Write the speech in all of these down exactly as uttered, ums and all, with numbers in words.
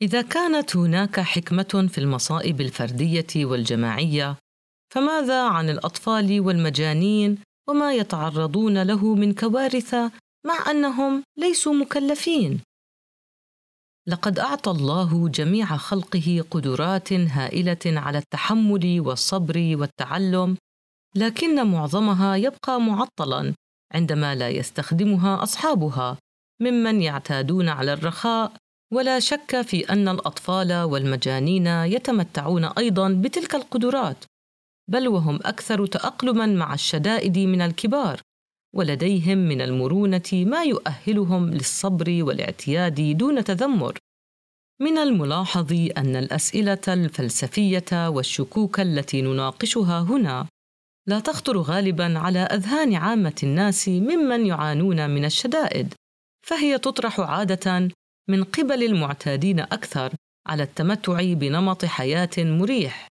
إذا كانت هناك حكمة في المصائب الفردية والجماعية، فماذا عن الأطفال والمجانين وما يتعرضون له من كوارث مع أنهم ليسوا مكلفين؟ لقد أعطى الله جميع خلقه قدرات هائلة على التحمل والصبر والتعلم، لكن معظمها يبقى معطلاً عندما لا يستخدمها أصحابها ممن يعتادون على الرخاء. ولا شك في أن الأطفال والمجانين يتمتعون أيضاً بتلك القدرات، بل وهم أكثر تأقلماً مع الشدائد من الكبار، ولديهم من المرونة ما يؤهلهم للصبر والاعتياد دون تذمر. من الملاحظ أن الأسئلة الفلسفية والشكوك التي نناقشها هنا لا تخطر غالباً على أذهان عامة الناس ممن يعانون من الشدائد، فهي تطرح عادة من قبل المعتادين أكثر على التمتع بنمط حياة مريح،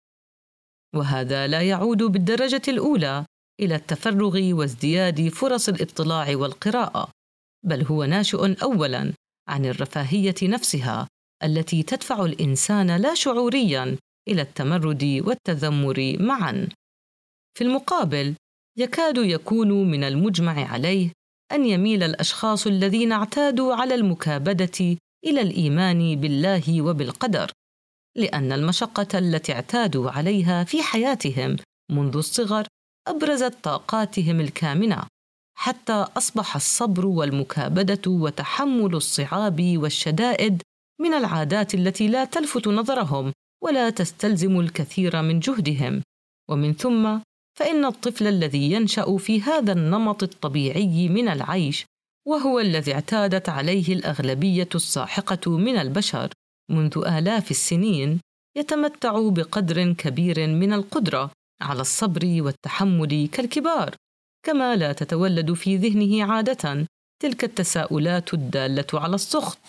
وهذا لا يعود بالدرجة الأولى إلى التفرغ وازدياد فرص الاطلاع والقراءة، بل هو ناشئ أولاً عن الرفاهية نفسها التي تدفع الإنسان لا شعورياً إلى التمرد والتذمر معاً. في المقابل، يكاد يكون من المجمع عليه أن يميل الأشخاص الذين اعتادوا على المكابدة إلى الإيمان بالله وبالقدر، لأن المشقة التي اعتادوا عليها في حياتهم منذ الصغر أبرزت طاقاتهم الكامنة، حتى أصبح الصبر والمكابدة وتحمل الصعاب والشدائد من العادات التي لا تلفت نظرهم ولا تستلزم الكثير من جهدهم. ومن ثم فإن الطفل الذي ينشأ في هذا النمط الطبيعي من العيش، وهو الذي اعتادت عليه الأغلبية الساحقة من البشر منذ آلاف السنين، يتمتع بقدر كبير من القدرة على الصبر والتحمل كالكبار، كما لا تتولد في ذهنه عادة تلك التساؤلات الدالة على السخط.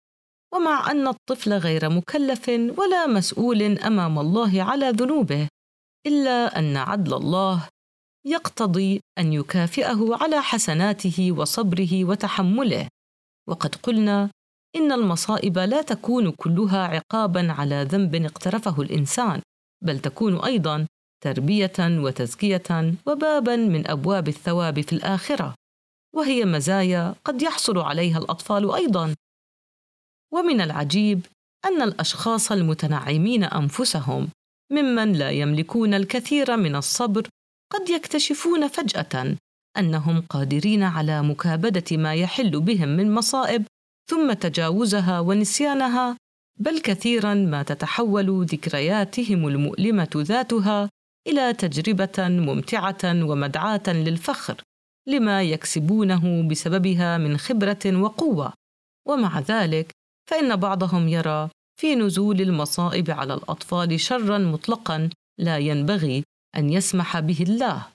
ومع أن الطفل غير مكلف ولا مسؤول أمام الله على ذنوبه، إلا أن عدل الله يقتضي أن يكافئه على حسناته وصبره وتحمله. وقد قلنا إن المصائب لا تكون كلها عقاباً على ذنب اقترفه الإنسان، بل تكون أيضاً تربية وتزكية وباباً من أبواب الثواب في الآخرة، وهي مزايا قد يحصل عليها الأطفال أيضاً. ومن العجيب أن الأشخاص المتنعمين أنفسهم ممن لا يملكون الكثير من الصبر قد يكتشفون فجأة أنهم قادرين على مكابدة ما يحل بهم من مصائب ثم تجاوزها ونسيانها، بل كثيراً ما تتحول ذكرياتهم المؤلمة ذاتها إلى تجربة ممتعة ومدعاة للفخر لما يكسبونه بسببها من خبرة وقوة. ومع ذلك فإن بعضهم يرى في نزول المصائب على الأطفال شراً مطلقاً لا ينبغي أن يسمح به الله،